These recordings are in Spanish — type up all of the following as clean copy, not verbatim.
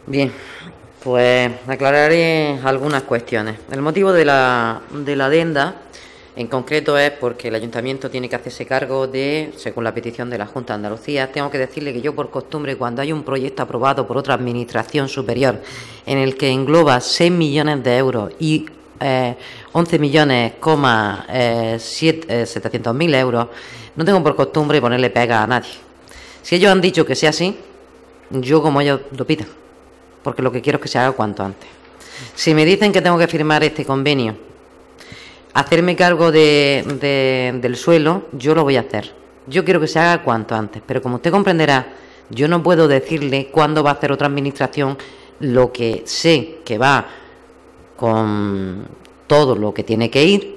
Bien, pues aclararé algunas cuestiones. El motivo de la adenda en concreto es porque el Ayuntamiento tiene que hacerse cargo de, según la petición de la Junta de Andalucía, tengo que decirle que yo por costumbre, cuando hay un proyecto aprobado por otra administración superior en el que engloba 6 millones de euros y 11 millones, 700.000 euros, no tengo por costumbre ponerle pega a nadie. Si ellos han dicho que sea así, yo como ellos lo pidan, porque lo que quiero es que se haga cuanto antes. Si me dicen que tengo que firmar este convenio, hacerme cargo del suelo, yo lo voy a hacer. Yo quiero que se haga cuanto antes, pero como usted comprenderá, yo no puedo decirle cuándo va a hacer otra administración. Lo que sé que va con todo lo que tiene que ir,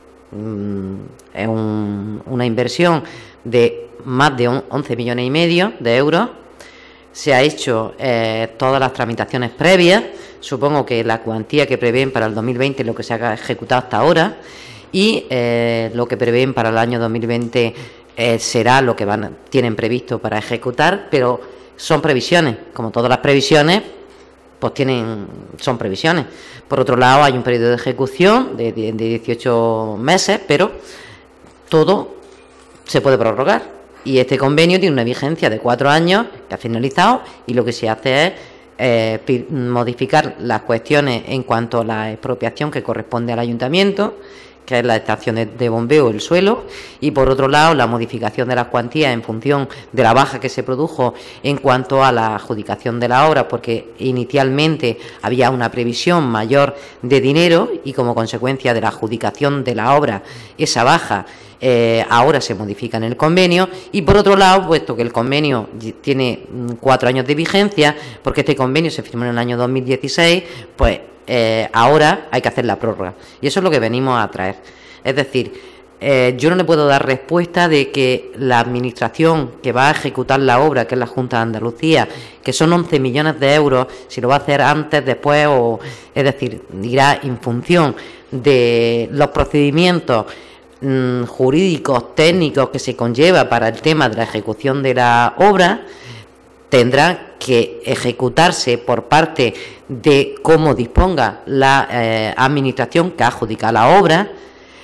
es una inversión de más de 11 millones y medio de euros. Se ha hecho todas las tramitaciones previas. Supongo que la cuantía que prevén para el 2020 es lo que se ha ejecutado hasta ahora, y lo que prevén para el año 2020 será lo que tienen previsto para ejecutar, pero son previsiones, como todas las previsiones, pues son previsiones. Por otro lado, hay un periodo de ejecución de 18 meses, pero todo se puede prorrogar. Y este convenio tiene una vigencia de 4 años, que ha finalizado, y lo que se hace es modificar las cuestiones en cuanto a la expropiación que corresponde al ayuntamiento, que es la estación de bombeo, el suelo, y por otro lado la modificación de las cuantías en función de la baja que se produjo en cuanto a la adjudicación de la obra, porque inicialmente había una previsión mayor de dinero y como consecuencia de la adjudicación de la obra esa baja ahora se modifica en el convenio. Y por otro lado, puesto que el convenio tiene 4 años de vigencia, porque este convenio se firmó en el año 2016, pues ahora hay que hacer la prórroga, y eso es lo que venimos a traer. Es decir, yo no le puedo dar respuesta de que la administración que va a ejecutar la obra, que es la Junta de Andalucía, que son 11 millones de euros, si lo va a hacer antes, después, es decir, irá en función de los procedimientos jurídicos, técnicos que se conlleva para el tema de la ejecución de la obra. Tendrá que ejecutarse por parte de cómo disponga la administración que ha adjudicado la obra,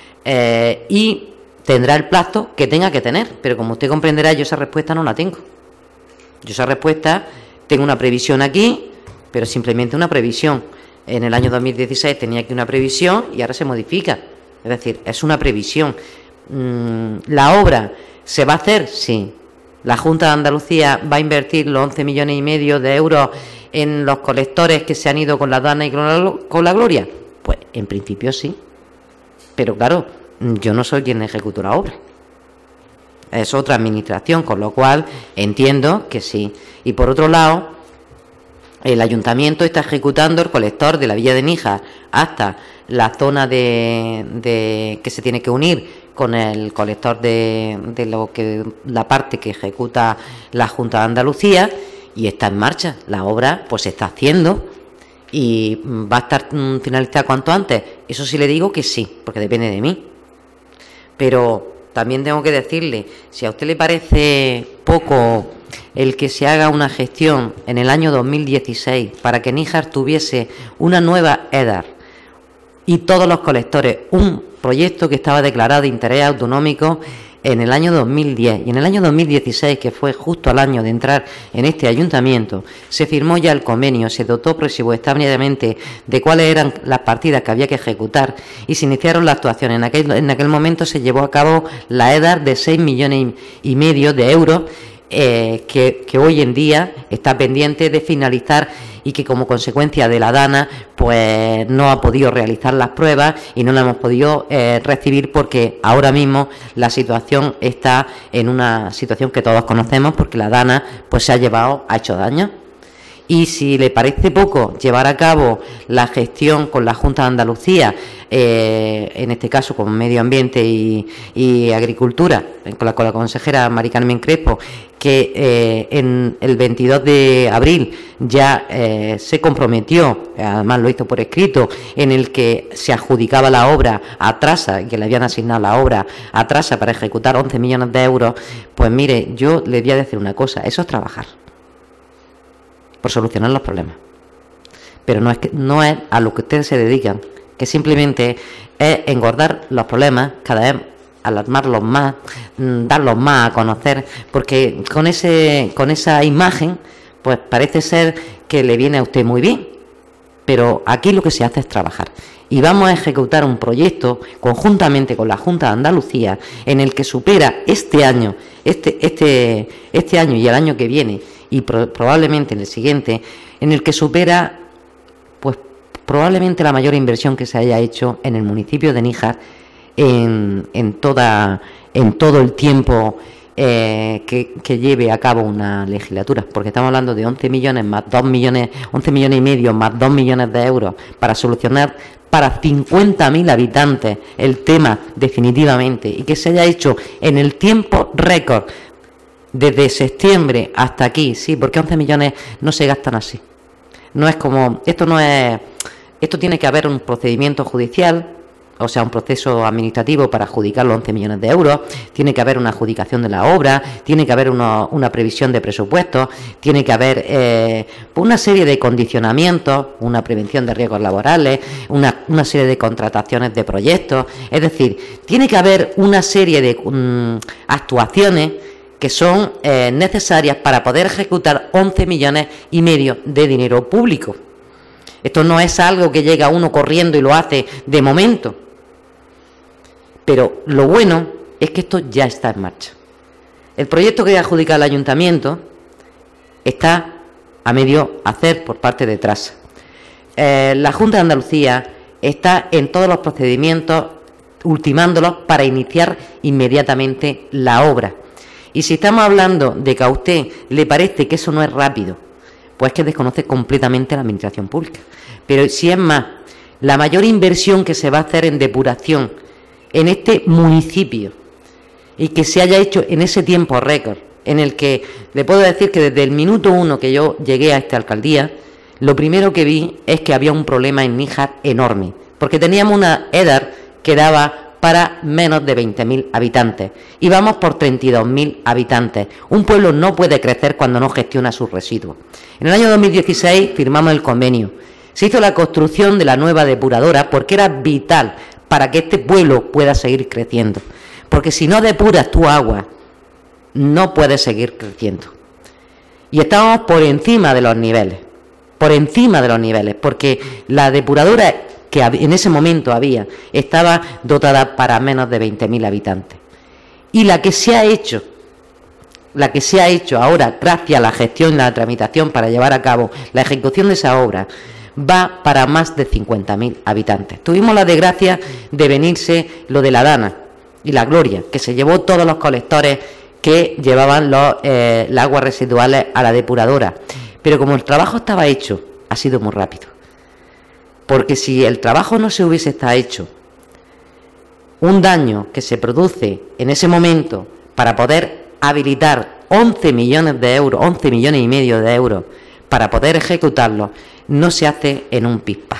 y tendrá el plazo que tenga que tener. Pero como usted comprenderá, yo esa respuesta no la tengo. Yo esa respuesta tengo una previsión aquí, pero simplemente una previsión. En el año 2016 tenía aquí una previsión y ahora se modifica. Es decir, es una previsión. ¿La obra se va a hacer? Sí. ¿La Junta de Andalucía va a invertir los 11 millones y medio de euros en los colectores que se han ido con la Dana y con la Gloria? Pues en principio sí. Pero claro, yo no soy quien ejecutó la obra. Es otra administración, con lo cual entiendo que sí. Y por otro lado, el ayuntamiento está ejecutando el colector de la Villa de Níjar hasta la zona que se tiene que unir con el colector de la parte que ejecuta la Junta de Andalucía, y está en marcha. La obra pues se está haciendo y va a estar finalizada cuanto antes. Eso sí le digo que sí, porque depende de mí. Pero también tengo que decirle, si a usted le parece poco el que se haga una gestión en el año 2016 para que Níjar tuviese una nueva EDAR y todos los colectores, un proyecto que estaba declarado de interés autonómico en el año 2010, y en el año 2016, que fue justo al año de entrar en este ayuntamiento, se firmó ya el convenio, se dotó presupuestariamente de cuáles eran las partidas que había que ejecutar y se iniciaron las actuaciones. En aquel momento se llevó a cabo la EDAR de 6 millones y medio de euros, que hoy en día está pendiente de finalizar, y que como consecuencia de la Dana pues no ha podido realizar las pruebas y no la hemos podido recibir, porque ahora mismo la situación está en una situación que todos conocemos, porque la Dana pues ha hecho daño. Y si le parece poco llevar a cabo la gestión con la Junta de Andalucía, en este caso con Medio Ambiente y Agricultura, con la consejera Mari Carmen Crespo, que en el 22 de abril ya se comprometió, además lo hizo por escrito, en el que se adjudicaba la obra a Trasa, que le habían asignado la obra a Trasa para ejecutar 11 millones de euros, pues mire, yo le voy a decir una cosa, eso es trabajar por solucionar los problemas. pero no es a lo que ustedes se dedican, que simplemente es engordar los problemas cada vez, alarmarlos más, darlos más a conocer, porque con esa imagen, pues parece ser que le viene a usted muy bien, pero aquí lo que se hace es trabajar. Y vamos a ejecutar un proyecto conjuntamente con la Junta de Andalucía en el que supera este año, este año y el año que viene, y probablemente en el siguiente, en el que supera pues probablemente la mayor inversión que se haya hecho en el municipio de Níjar en todo el tiempo que lleve a cabo una legislatura, porque estamos hablando de 11 millones más 2 millones, 11 millones y medio más 2 millones de euros para solucionar para 50.000 habitantes el tema definitivamente, y que se haya hecho en el tiempo récord desde septiembre hasta aquí. Sí, porque 11 millones no se gastan así. No es como, esto tiene que haber un procedimiento judicial, o sea, un proceso administrativo para adjudicar los 11 millones de euros, tiene que haber una adjudicación de la obra, tiene que haber una previsión de presupuestos, tiene que haber una serie de condicionamientos, una prevención de riesgos laborales, una serie de contrataciones de proyectos, es decir, tiene que haber una serie de actuaciones que son necesarias para poder ejecutar 11 millones y medio de dinero público. Esto no es algo que llega uno corriendo y lo hace de momento. Pero lo bueno es que esto ya está en marcha. El proyecto que adjudica el ayuntamiento está a medio hacer por parte de Trasa. La Junta de Andalucía está en todos los procedimientos, ultimándolos para iniciar inmediatamente la obra. Y si estamos hablando de que a usted le parece que eso no es rápido, pues que desconoce completamente la administración pública. Pero si es más, la mayor inversión que se va a hacer en depuración en este municipio y que se haya hecho en ese tiempo récord, en el que le puedo decir que desde el minuto 1 que yo llegué a esta alcaldía, lo primero que vi es que había un problema en Níjar enorme, porque teníamos una EDAR que daba para menos de 20.000 habitantes y vamos por 32.000 habitantes. Un pueblo no puede crecer cuando no gestiona sus residuos. En el año 2016 firmamos el convenio. Se hizo la construcción de la nueva depuradora porque era vital para que este pueblo pueda seguir creciendo. Porque si no depuras tu agua, no puedes seguir creciendo. Y estábamos por encima de los niveles. Porque la depuradora que en ese momento estaba dotada para menos de 20.000 habitantes. Y la que se ha hecho ahora, gracias a la gestión y la tramitación para llevar a cabo la ejecución de esa obra, va para más de 50.000 habitantes. Tuvimos la desgracia de venirse lo de la Dana y la Gloria, que se llevó todos los colectores que llevaban las aguas residuales a la depuradora. Pero como el trabajo estaba hecho, ha sido muy rápido. Porque si el trabajo no se hubiese estado hecho, un daño que se produce en ese momento para poder habilitar 11 millones de euros, 11 millones y medio de euros, para poder ejecutarlo, no se hace en un pispás.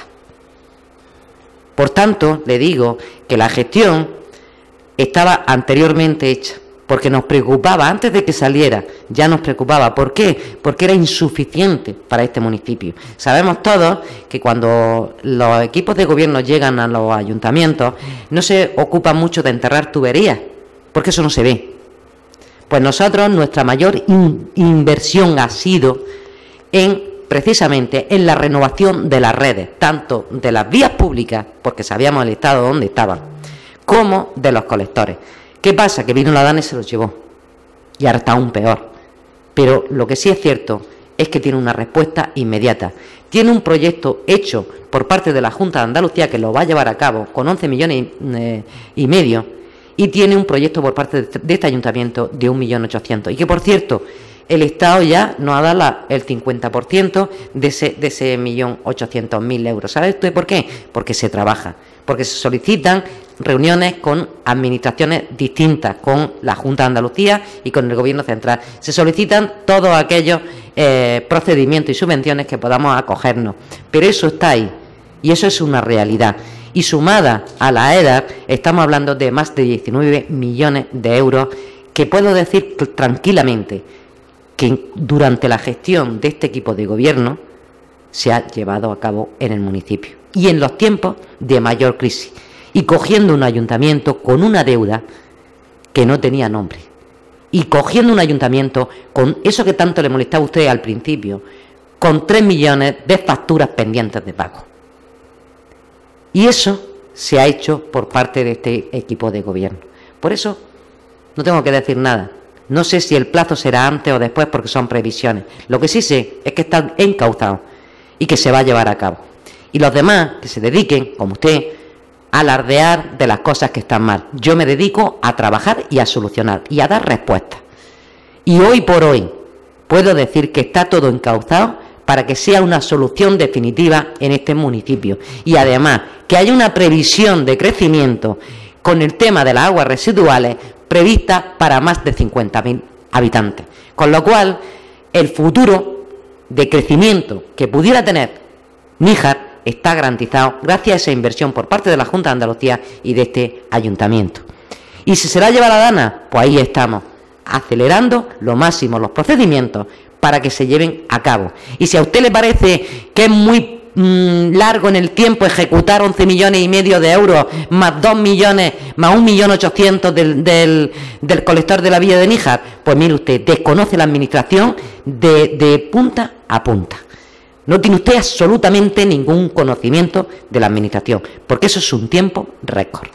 Por tanto, le digo que la gestión estaba anteriormente hecha, porque nos preocupaba, antes de que saliera, ya nos preocupaba. ¿Por qué? Porque era insuficiente para este municipio. Sabemos todos que cuando los equipos de gobierno llegan a los ayuntamientos, no se ocupan mucho de enterrar tuberías, porque eso no se ve. Pues nosotros, nuestra mayor inversión ha sido precisamente en la renovación de las redes, tanto de las vías públicas, porque sabíamos el estado donde estaban, como de los colectores. ¿Qué pasa? Que vino la Dana y se los llevó. Y ahora está aún peor. Pero lo que sí es cierto es que tiene una respuesta inmediata. Tiene un proyecto hecho por parte de la Junta de Andalucía que lo va a llevar a cabo con 11 millones y medio, y tiene un proyecto por parte de este ayuntamiento de 1.800.000. Y que, por cierto, el Estado ya nos ha dado el 50% de ese 1.800.000 euros. ¿Sabe usted por qué? Porque se trabaja. Porque se solicitan reuniones con administraciones distintas, con la Junta de Andalucía y con el Gobierno central. Se solicitan todos aquellos procedimientos y subvenciones que podamos acogernos. Pero eso está ahí, y eso es una realidad. Y sumada a la EDAR, estamos hablando de más de 19 millones de euros, que puedo decir tranquilamente que durante la gestión de este equipo de gobierno se ha llevado a cabo en el municipio y en los tiempos de mayor crisis, y cogiendo un ayuntamiento con una deuda que no tenía nombre, y cogiendo un ayuntamiento con eso que tanto le molestaba a usted al principio, con 3 millones de facturas pendientes de pago. Y eso se ha hecho por parte de este equipo de gobierno. Por eso no tengo que decir nada. No sé si el plazo será antes o después, porque son previsiones. Lo que sí sé es que están encauzados y que se va a llevar a cabo. Y los demás que se dediquen, como usted, a alardear de las cosas que están mal. Yo me dedico a trabajar y a solucionar y a dar respuestas. Y hoy por hoy puedo decir que está todo encauzado para que sea una solución definitiva en este municipio. Y además que haya una previsión de crecimiento con el tema de las aguas residuales prevista para más de 50.000 habitantes. Con lo cual, el futuro de crecimiento que pudiera tener Níjar está garantizado gracias a esa inversión por parte de la Junta de Andalucía y de este ayuntamiento. Y si se la lleva la Dana, pues ahí estamos, acelerando lo máximo los procedimientos para que se lleven a cabo. Y si a usted le parece que es muy largo en el tiempo ejecutar 11,5 millones de euros, más 2 millones, más 1.800.000 del colector de la villa de Níjar, pues mire usted, desconoce la administración de punta a punta. No tiene usted absolutamente ningún conocimiento de la administración, porque eso es un tiempo récord.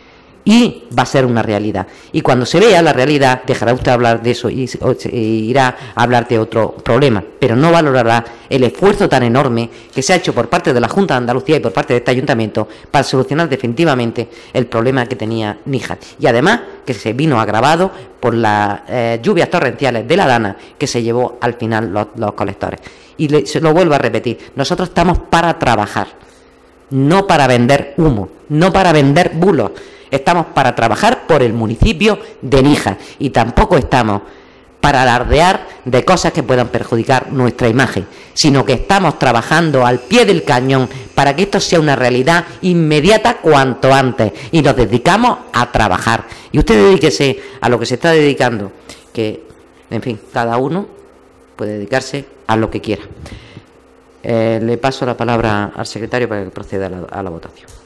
Y va a ser una realidad. Y cuando se vea la realidad, dejará usted hablar de eso y irá a hablar de otro problema, pero no valorará el esfuerzo tan enorme que se ha hecho por parte de la Junta de Andalucía y por parte de este ayuntamiento para solucionar definitivamente el problema que tenía Níjar. Y además que se vino agravado por las lluvias torrenciales de la Dana que se llevó al final los colectores. Y se lo vuelvo a repetir, nosotros estamos para trabajar, no para vender humo, no para vender bulos. Estamos para trabajar por el municipio de Níjar y tampoco estamos para alardear de cosas que puedan perjudicar nuestra imagen, sino que estamos trabajando al pie del cañón para que esto sea una realidad inmediata cuanto antes, y nos dedicamos a trabajar. Y usted dedíquese a lo que se está dedicando, que, en fin, cada uno puede dedicarse a lo que quiera. Le paso la palabra al secretario para que proceda a la votación.